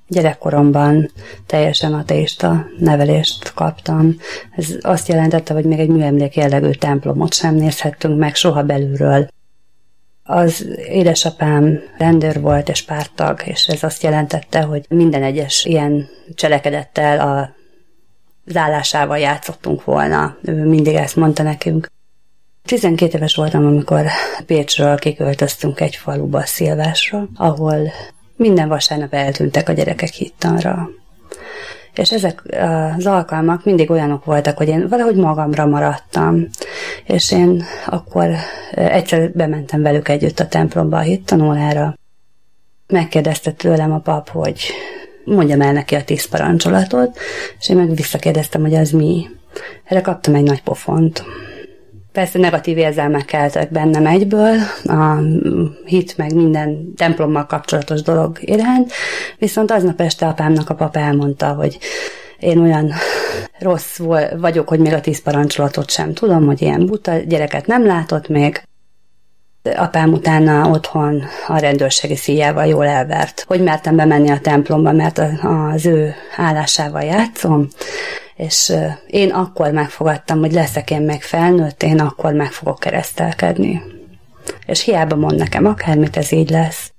Gyerekkoromban teljesen ateista nevelést kaptam. Ez azt jelentette, hogy még egy műemlék jellegű templomot sem nézhettünk meg soha belülről. Az édesapám rendőr volt és párttag, és ez azt jelentette, hogy minden egyes ilyen cselekedettel az állásával játszottunk volna. Ő mindig ezt mondta nekünk. 12 éves voltam, amikor Pécsről kiköltöztünk egy faluba, Szilvásra, ahol minden vasárnap eltűntek a gyerekek hittanra. És ezek az alkalmak mindig olyanok voltak, hogy én valahogy magamra maradtam. És én akkor egyszer bementem velük együtt a templomba a hittanórára. Megkérdezte tőlem a pap, hogy mondjam el neki a 10 parancsolatot, és én meg visszakérdeztem, hogy az mi. Erre kaptam egy nagy pofont. Persze negatív érzelmek keltek bennem egyből, a hit meg minden templommal kapcsolatos dolog iránt, viszont aznap este apámnak a pap elmondta, hogy én olyan rossz vagyok, hogy még a 10 parancsolatot sem tudom, hogy ilyen buta gyereket nem látott még. Apám utána otthon a rendőrségi szíjával jól elvert, hogy mertem bemenni a templomba, mert az ő állásával játszom, és én akkor megfogadtam, hogy leszek én meg felnőtt, én akkor meg fogok keresztelkedni. És hiába mond nekem akármit, ez így lesz.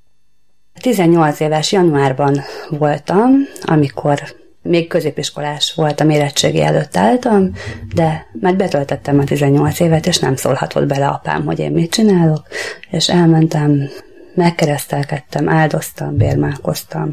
18 éves januárban voltam, amikor még középiskolás voltam, érettségi előtt álltam, de már betöltöttem a 18 évet, és nem szólhatott bele apám, hogy én mit csinálok, és elmentem, megkeresztelkedtem, áldoztam, bérmálkoztam.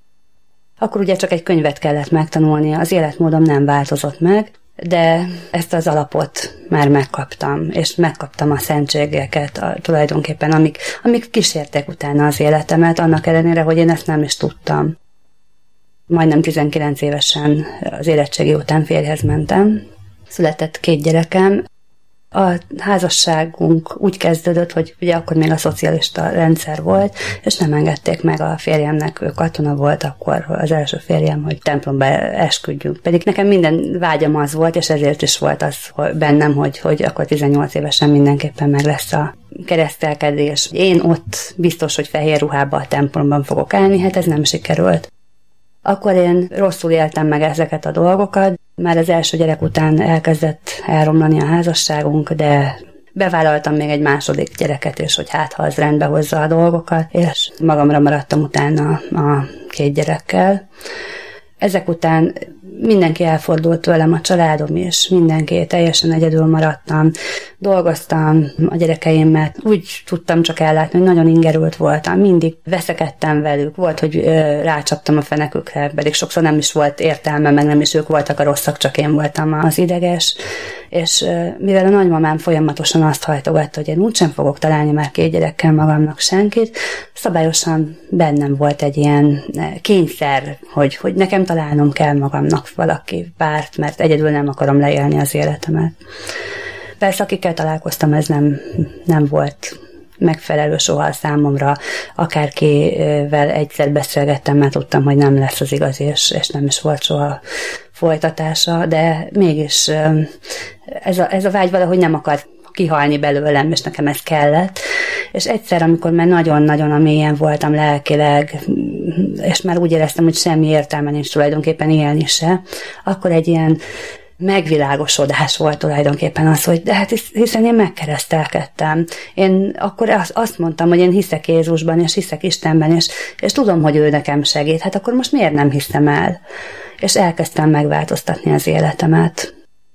Akkor ugye csak egy könyvet kellett megtanulni, az életmódom nem változott meg, de ezt az alapot már megkaptam, és megkaptam a szentségeket tulajdonképpen, amik kísérték utána az életemet, annak ellenére, hogy én ezt nem is tudtam. Majdnem 19 évesen az érettségi után férjhez mentem. Született 2 gyerekem. A házasságunk úgy kezdődött, hogy ugye akkor még a szocialista rendszer volt, és nem engedték meg a férjemnek, ő katona volt akkor az első férjem, hogy templomba esküdjünk. Pedig nekem minden vágyam az volt, és ezért is volt az bennem, hogy akkor 18 évesen mindenképpen meg lesz a keresztelkedés. Én ott biztos, hogy fehér ruhában a templomban fogok állni, hát ez nem sikerült. Akkor én rosszul éltem meg ezeket a dolgokat. Már az első gyerek után elkezdett elromlani a házasságunk, de bevállaltam még egy második gyereket, és hogy hát, ha az rendbe hozza a dolgokat, és magamra maradtam utána a 2 gyerekkel. Ezek után mindenki elfordult tőlem, a családom is, mindenki, teljesen egyedül maradtam, dolgoztam a gyerekeimmel, úgy tudtam csak ellátni, hogy nagyon ingerült voltam, mindig veszekedtem velük, volt, hogy rácsaptam a fenekükre, pedig sokszor nem is volt értelme, meg nem is ők voltak a rosszak, csak én voltam az ideges, és mivel a nagymamám folyamatosan azt hajtogatta, hogy én úgysem fogok találni már 2 gyerekkel magamnak senkit, szabályosan bennem volt egy ilyen kényszer, hogy nekem találnom kell magamnak valaki párt, mert egyedül nem akarom leélni az életemet. Persze, akikkel találkoztam, ez nem volt megfelelő soha számomra. Akárkivel egyszer beszélgettem, mert tudtam, hogy nem lesz az igazi, és nem is volt soha folytatása, de mégis ez a vágy valahogy nem akar kihalni belőlem, és nekem ez kellett. És egyszer, amikor már nagyon-nagyon a mélyen voltam lelkileg, és már úgy éreztem, hogy semmi értelme nincs tulajdonképpen élni se, akkor egy ilyen megvilágosodás volt tulajdonképpen az, hogy de hát hiszen én megkeresztelkedtem. Én akkor azt mondtam, hogy én hiszek Jézusban, és hiszek Istenben, és tudom, hogy ő nekem segít. Hát akkor most miért nem hiszem el? És elkezdtem megváltoztatni az életemet.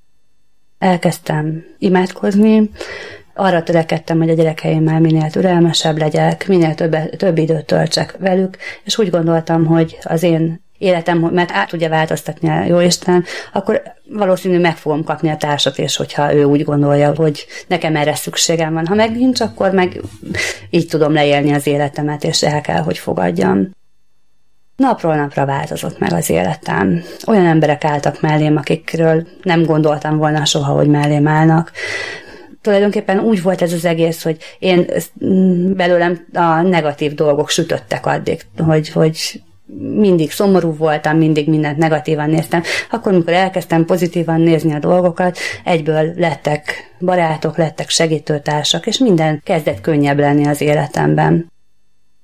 Elkezdtem imádkozni, arra törekedtem, hogy a gyerekeimmel minél türelmesebb legyek, minél több időt töltsek velük, és úgy gondoltam, hogy az én életem, mert át tudja változtatni a Jóisten, akkor valószínű meg fogom kapni a társat, és hogyha ő úgy gondolja, hogy nekem erre szükségem van. Ha meg nincs, akkor meg így tudom leélni az életemet, és el kell, hogy fogadjam. Napról napra változott meg az életem. Olyan emberek álltak mellém, akikről nem gondoltam volna soha, hogy mellém állnak. Tulajdonképpen úgy volt ez az egész, hogy én belőlem a negatív dolgok sütöttek addig, hogy mindig szomorú voltam, mindig mindent negatívan néztem. Akkor, amikor elkezdtem pozitívan nézni a dolgokat, egyből lettek barátok, lettek segítőtársak, és minden kezdett könnyebb lenni az életemben.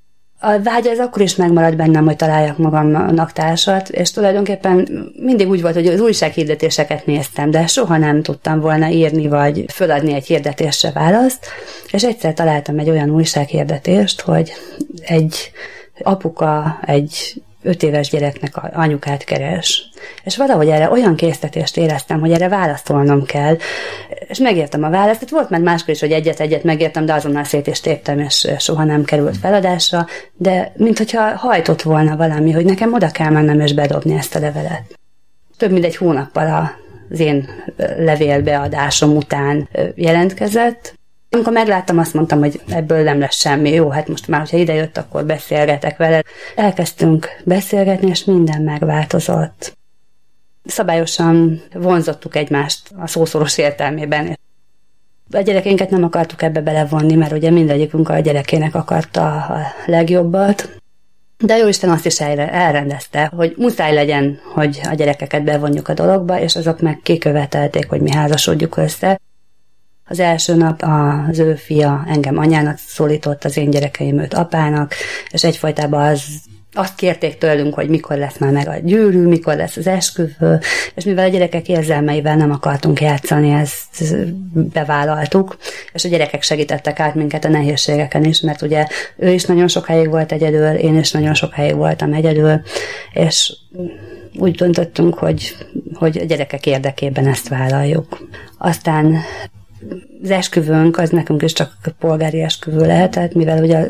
A vágya ez akkor is megmaradt bennem, hogy találjak magamnak társat, és tulajdonképpen mindig úgy volt, hogy az újsághirdetéseket néztem, de soha nem tudtam volna írni, vagy föladni egy hirdetésre választ, és egyszer találtam egy olyan újsághirdetést, hogy egy apuka egy 5 éves gyereknek anyukát keres. És valahogy erre olyan késztetést éreztem, hogy erre válaszolnom kell, és megértem a választ. Itt volt már máskor is, hogy egyet-egyet megértem, de azonnal szét is téptem, és soha nem került feladásra, de minthogyha hajtott volna valami, hogy nekem oda kell mennem és bedobni ezt a levelet. Több mint egy hónappal az én levélbeadásom után jelentkezett. Amikor megláttam, azt mondtam, hogy ebből nem lesz semmi. Jó, hát most már, hogyha idejött, akkor beszélgetek vele. Elkezdtünk beszélgetni, és minden megváltozott. Szabályosan vonzottuk egymást a szószoros értelmében. A gyerekeinket nem akartuk ebbe belevonni, mert ugye mindegyikünk a gyerekének akarta a legjobbat. De Jóisten azt is elrendezte, hogy muszáj legyen, hogy a gyerekeket bevonjuk a dologba, és azok meg kikövetelték, hogy mi házasodjuk össze. Az első nap az ő fia engem anyának szólított, az én gyerekeim őt apának, és egyfajtában azt kérték tőlünk, hogy mikor lesz már meg a gyűrű, mikor lesz az esküvő, és mivel a gyerekek érzelmeivel nem akartunk játszani, ezt bevállaltuk, és a gyerekek segítettek át minket a nehézségeken is, mert ugye ő is nagyon sokáig volt egyedül, én is nagyon sokáig voltam egyedül, és úgy döntöttünk, hogy a gyerekek érdekében ezt vállaljuk. Aztán az esküvőnk az nekünk is csak polgári esküvő lehetett, mivel ugye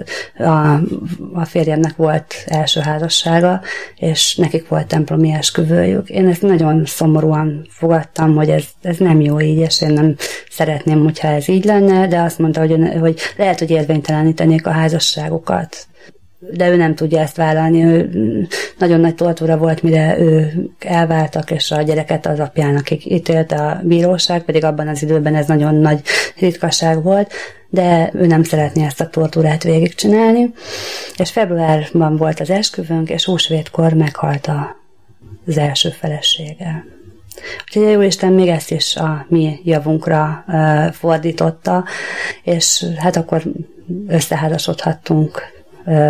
a férjemnek volt első házassága, és nekik volt templomi esküvőjük. Én ezt nagyon szomorúan fogadtam, hogy ez nem jó így, és én nem szeretném, hogyha ez így lenne, de azt mondta, hogy lehet, hogy érvénytelenítenék a házasságukat. De ő nem tudja ezt vállalni, ő nagyon nagy tortúra volt, mire ők elváltak, és a gyereket az apjának ítélte a bíróság, pedig abban az időben ez nagyon nagy ritkaság volt, de ő nem szeretné ezt a tortúrát végigcsinálni, és februárban volt az esküvőnk, és húsvétkor meghalt az első felesége. Úgyhogy a Jóisten még ezt is a mi javunkra fordította, és hát akkor összeházasodhattunk,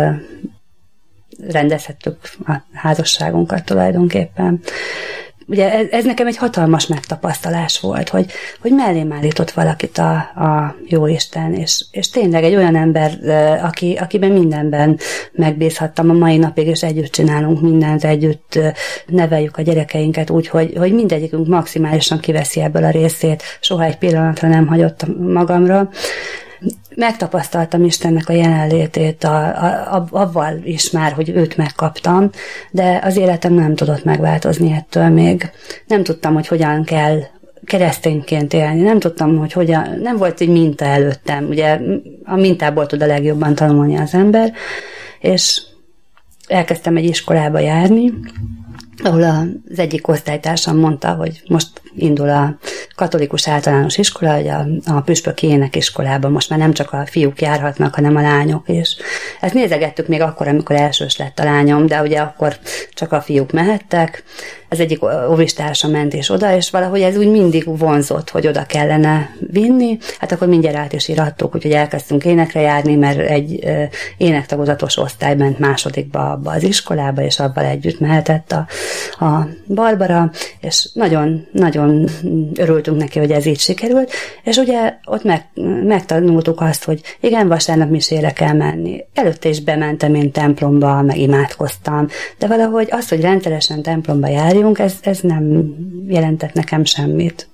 rendezhettük a házasságunkat tulajdonképpen. Ugye ez nekem egy hatalmas megtapasztalás volt, hogy mellém állított valakit a Jóisten, és tényleg egy olyan ember, akiben mindenben megbízhattam a mai napig, és együtt csinálunk mindent, együtt neveljük a gyerekeinket úgy, hogy mindegyikünk maximálisan kiveszi ebből a részét, soha egy pillanatra nem hagyott magamra. Megtapasztaltam Istennek a jelenlétét avval is már, hogy őt megkaptam, de az életem nem tudott megváltozni ettől még. Nem tudtam, hogy hogyan kell keresztényként élni, nem tudtam, hogy hogyan, nem volt egy minta előttem, ugye a mintából tud a legjobban tanulni az ember, és elkezdtem egy iskolába járni, ahol az egyik osztálytársam mondta, hogy most indul a katolikus általános iskola, hogy a püspöki énekiskolába most már nem csak a fiúk járhatnak, hanem a lányok is. Ezt nézegettük még akkor, amikor elsős lett a lányom, de ugye akkor csak a fiúk mehettek. Az egyik óvistársa ment és oda, és valahogy ez úgy mindig vonzott, hogy oda kellene vinni. Hát akkor mindjárt át is irattuk, úgyhogy elkezdtünk énekre járni, mert egy énektagozatos osztály ment másodikba abba az iskolába, és abban együtt mehetett a Barbara, és nagyon, nagyon örültünk neki, hogy ez így sikerült, és ugye ott megtanultuk azt, hogy igen, vasárnap misére kell menni. Előtte is bementem én templomba, meg imádkoztam, de valahogy az, hogy rendszeresen templomba járjunk, ez nem jelentett nekem semmit.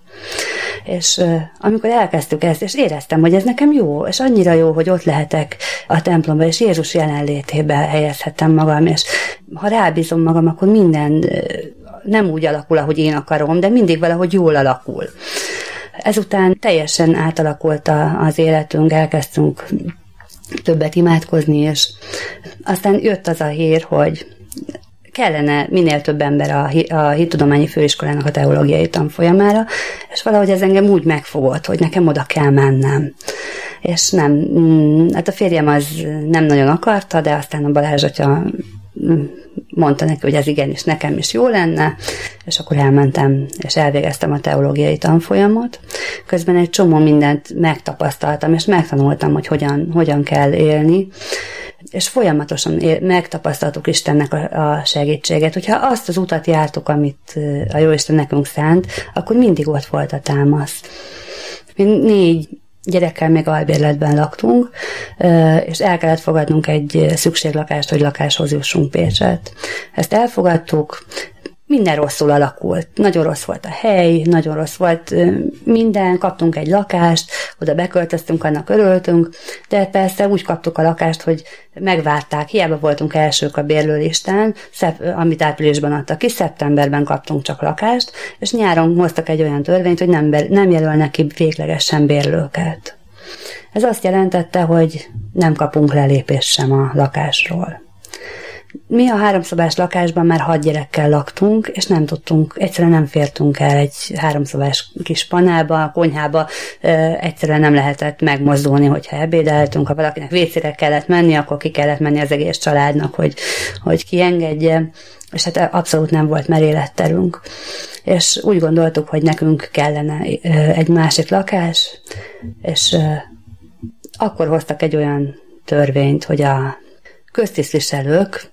És amikor elkezdtük ezt, és éreztem, hogy ez nekem jó, és annyira jó, hogy ott lehetek a templomba, és Jézus jelenlétébe helyezhetem magam, és ha rábízom magam, akkor minden nem úgy alakul, ahogy én akarom, de mindig valahogy jól alakul. Ezután teljesen átalakult az életünk, elkezdtünk többet imádkozni, és aztán jött az a hír, hogy kellene minél több ember a Hittudományi Főiskolának a teológiai tanfolyamára, és valahogy ez engem úgy megfogott, hogy nekem oda kell mennem. És nem, hát a férjem az nem nagyon akarta, de aztán a Balázs atya mondta neki, hogy ez igenis nekem is jó lenne, és akkor elmentem, és elvégeztem a teológiai tanfolyamot. Közben egy csomó mindent megtapasztaltam, és megtanultam, hogy hogyan kell élni. és folyamatosan megtapasztaltuk Istennek a segítséget. Hogyha azt az utat jártuk, amit a Jóisten nekünk szánt, akkor mindig ott volt a támasz. Mi 4 gyerekkel még albérletben laktunk, és el kellett fogadnunk egy szükséglakást, hogy lakáshoz jussunk Pécset. Ezt elfogadtuk, minden rosszul alakult. Nagyon rossz volt a hely, nagyon rossz volt minden, kaptunk egy lakást, oda beköltöztünk, annak örültünk, de persze úgy kaptuk a lakást, hogy megvárták, hiába voltunk elsők a bérlőlistán, amit áprilisban adtak ki, szeptemberben kaptunk csak lakást, és nyáron hoztak egy olyan törvényt, hogy nem jelölnek ki véglegesen bérlőket. Ez azt jelentette, hogy nem kapunk lelépést sem a lakásról. Mi a 3 szobás lakásban már 6 gyerekkel laktunk, és nem tudtunk, egyszerűen nem fértünk el egy 3 szobás kis panába, konyhába, egyszerűen nem lehetett megmozdulni, hogyha ebédeltünk, ha valakinek vécére kellett menni, akkor ki kellett menni az egész családnak, hogy kiengedje, és hát abszolút nem volt meréletterünk. És úgy gondoltuk, hogy nekünk kellene egy másik lakás, és akkor hoztak egy olyan törvényt, hogy a köztisztviselők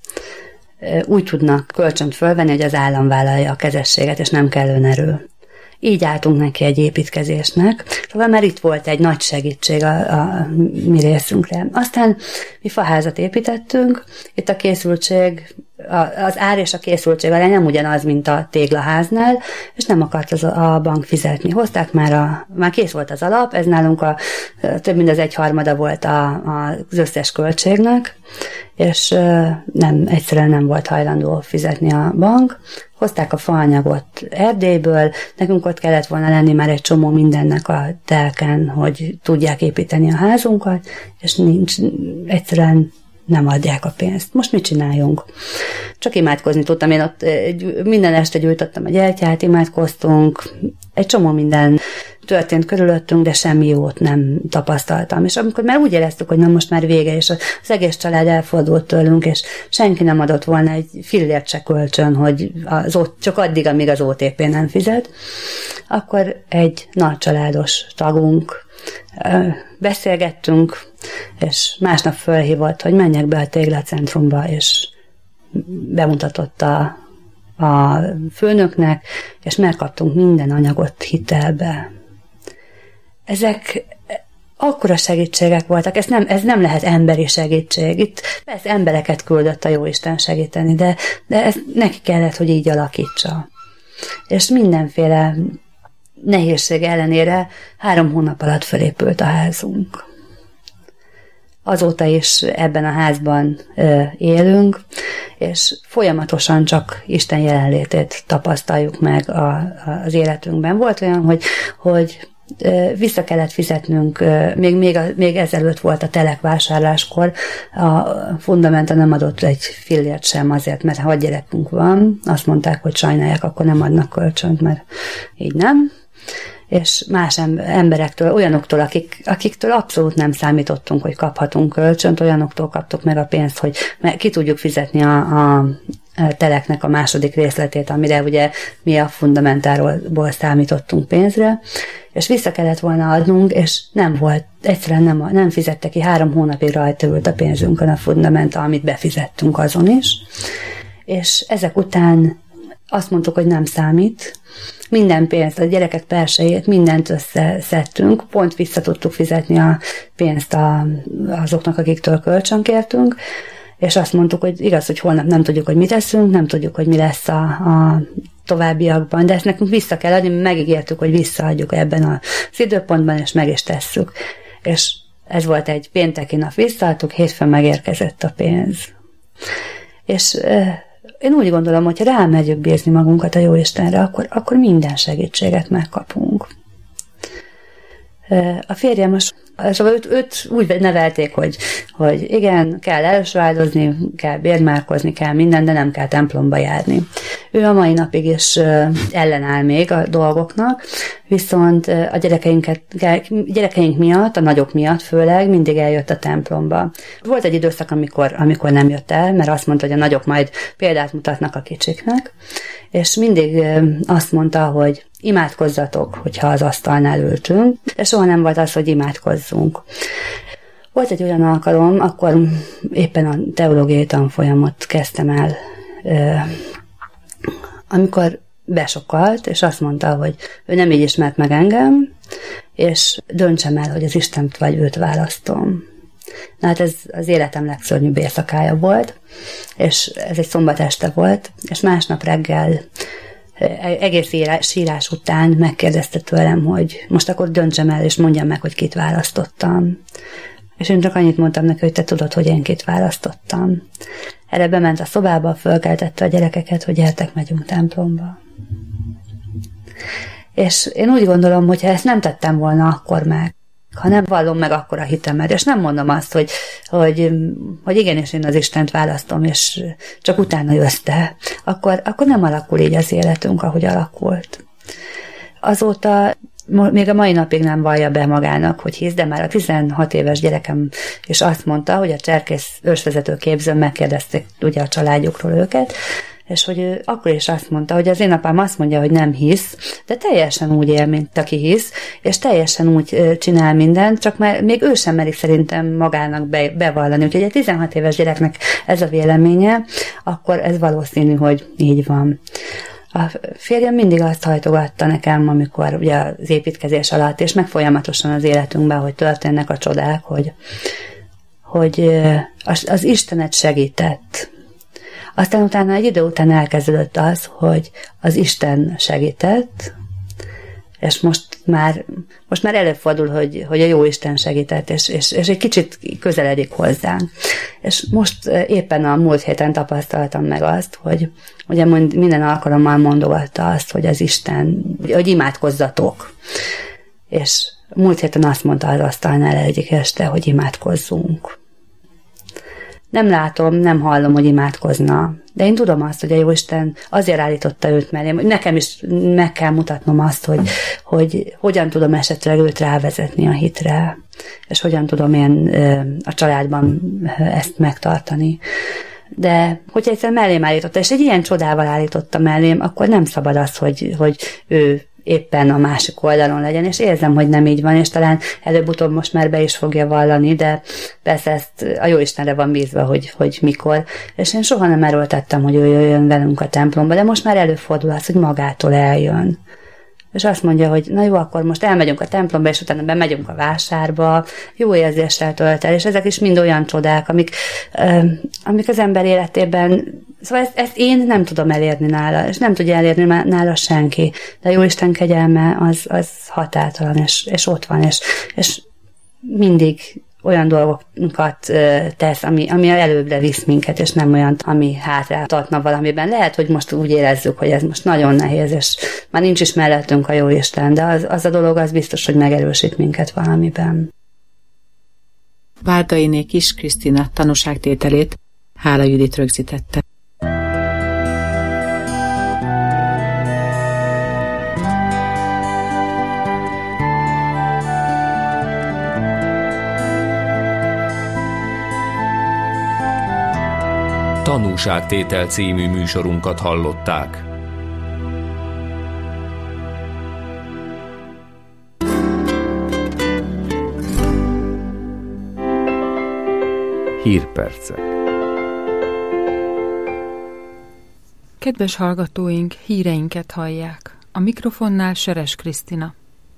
úgy tudnak kölcsönt fölvenni, hogy az állam vállalja a kezességet, és nem kell önerő. Így álltunk neki egy építkezésnek, szóval már itt volt egy nagy segítség a mi részünkre. Aztán mi faházat építettünk, itt a készültség, az ár és a készültség arány nem ugyanaz, mint a téglaháznál, és nem akart a bank fizetni. Hozták már kész volt az alap, ez nálunk több mint az 1/3 volt az összes költségnek, és egyszerűen nem volt hajlandó fizetni a bank. Hozták a faanyagot Erdélyből, nekünk ott kellett volna lenni már egy csomó mindennek a telken, hogy tudják építeni a házunkat, és egyszerűen nem adják a pénzt. Most mit csináljunk? Csak imádkozni tudtam. Én ott minden este gyújtottam a gyertyát, imádkoztunk, egy csomó minden történt körülöttünk, de semmi jót nem tapasztaltam. És amikor már úgy éreztük, hogy na most már vége, és az egész család elfordult tőlünk, és senki nem adott volna egy fillért se kölcsön, hogy csak addig, amíg az OTP nem fizet, akkor egy nagy családos tagunk beszélgettünk, és másnap fölhívott, hogy menjek be a téglacentrumba, és bemutatott a főnöknek, és megkaptunk minden anyagot hitelbe. Ezek akkora segítségek voltak, ez nem lehet emberi segítség. Itt persze embereket küldött a Jóisten segíteni, de ez neki kellett, hogy így alakítsa. És mindenféle nehézség ellenére 3 hónap alatt felépült a házunk. Azóta is ebben a házban élünk, és folyamatosan csak Isten jelenlétét tapasztaljuk meg az életünkben. Volt olyan, hogy vissza kellett fizetnünk, még ezelőtt volt a telekvásárláskor, a Fundamenta nem adott egy fillért sem azért, mert 6 gyerekünk van, azt mondták, hogy sajnálják, akkor nem adnak kölcsönt, mert így nem. És más emberektől, olyanoktól, akiktől abszolút nem számítottunk, hogy kaphatunk kölcsönt, olyanoktól kaptuk meg a pénzt, hogy ki tudjuk fizetni a teleknek a második részletét, amire ugye mi a Fundamentáról számítottunk pénzre, és vissza kellett volna adnunk, és nem volt, egyszerűen nem fizette ki, 3 hónapig rajta ült a pénzünkön a Fundamenta, amit befizettünk azon is, és ezek után azt mondtuk, hogy nem számít, minden pénzt, a gyerekek persejét, mindent összeszedtünk, pont vissza tudtuk fizetni a pénzt azoknak, akiktől kölcsönkértünk, és azt mondtuk, hogy igaz, hogy holnap nem tudjuk, hogy mit teszünk, nem tudjuk, hogy mi lesz a továbbiakban, de ezt nekünk vissza kell adni, megígértük, hogy visszaadjuk ebben az időpontban, és meg is tesszük. És ez volt egy pénteki nap, visszaadtuk, hétfőn megérkezett a pénz. És én úgy gondolom, hogy rámerjük bízni magunkat a Jóistenre, akkor minden segítséget megkapunk. A férjem szóval őt úgy nevelték, hogy igen, kell elsváldozni, kell bérmálkozni, kell minden, de nem kell templomba járni. Ő a mai napig is ellenáll még a dolgoknak, viszont a gyerekeink miatt, a nagyok miatt főleg mindig eljött a templomba. Volt egy időszak, amikor nem jött el, mert azt mondta, hogy a nagyok majd példát mutatnak a kicsiknek, és mindig azt mondta, hogy imádkozzatok, hogyha az asztalnál ültünk, de soha nem volt az, hogy imádkozzunk. Volt egy olyan alkalom, akkor éppen a teológiai tanfolyamot kezdtem el, amikor besokkalt, és azt mondta, hogy ő nem így ismert meg engem, és döntsem el, hogy az Istent vagy őt választom. Na hát ez az életem legszörnyűbb éjszakája volt, és ez egy szombat este volt, és másnap reggel egész sírás után megkérdezte tőlem, hogy most akkor döntsem el, és mondjam meg, hogy kit választottam. És én csak annyit mondtam neki, hogy te tudod, hogy én kit választottam. Erre bement a szobába, fölkeltette a gyerekeket, hogy gyertek, megyünk templomba. És én úgy gondolom, hogy ha ezt nem tettem volna akkor meg, ha nem vallom meg akkor a hitemet, és nem mondom azt, hogy igenis én az Istent választom, és csak utána jössz te, akkor nem alakul így az életünk, ahogy alakult. Azóta még a mai napig nem vallja be magának, hogy hisz, de már a 16 éves gyerekem is azt mondta, hogy a cserkész ősvezető képzőn megkérdezték ugye a családjukról őket, és hogy ő akkor is azt mondta, hogy az én apám azt mondja, hogy nem hisz, de teljesen úgy él, mint aki hisz, és teljesen úgy csinál mindent, csak már még ő sem meri szerintem magának bevallani. Úgyhogy egy 16 éves gyereknek ez a véleménye, akkor ez valószínű, hogy így van. A férjem mindig azt hajtogatta nekem, amikor ugye az építkezés alatt, és meg folyamatosan az életünkben, hogy történnek a csodák, hogy az Istenet segített. Aztán utána egy idő után elkezdődött az, hogy az Isten segített, és most már előfordul, hogy a jó Isten segített, és egy kicsit közeledik hozzánk. És most éppen a múlt héten tapasztaltam meg azt, hogy ugye minden alkalommal mondogatta azt, hogy az Isten, hogy imádkozzatok. És múlt héten azt mondta az asztalnál egyik este, hogy imádkozzunk. Nem látom, nem hallom, hogy imádkozna. De én tudom azt, hogy a Jóisten azért állította őt mellém, hogy nekem is meg kell mutatnom azt, hogy hogyan tudom esetleg őt rávezetni a hitre, és hogyan tudom én a családban ezt megtartani. De hogyha egyszer mellém állította, és egy ilyen csodával állította mellém, akkor nem szabad az, hogy ő éppen a másik oldalon legyen, és érzem, hogy nem így van, és talán előbb-utóbb most már be is fogja vallani, de persze ezt a Jóistenre van bízva, hogy mikor, és én soha nem erőltettem, hogy ő jöjjön velünk a templomba, de most már előfordul az, hogy magától eljön. És azt mondja, hogy na jó, akkor most elmegyünk a templomba, és utána bemegyünk a vásárba, jó érzéssel tölt el, és ezek is mind olyan csodák, amik az ember életében, szóval ezt én nem tudom elérni nála, és nem tudja elérni nála senki, de a Jóisten kegyelme az határtalan, és ott van, és mindig olyan dolgokat tesz, ami előbbre visz minket, és nem olyan, ami hátra tartna valamiben. Lehet, hogy most úgy érezzük, hogy ez most nagyon nehéz, és már nincs is mellettünk a Jóisten, de az a dolog az biztos, hogy megerősít minket valamiben. Várdainé Kis Krisztina tanúságtételét Hála Judit rögzítette. Tanúságtétel című műsorunkat hallották. Hírpercek. Kedves hallgatóink, híreinket hallják. A mikrofonnál Seres Krisztina.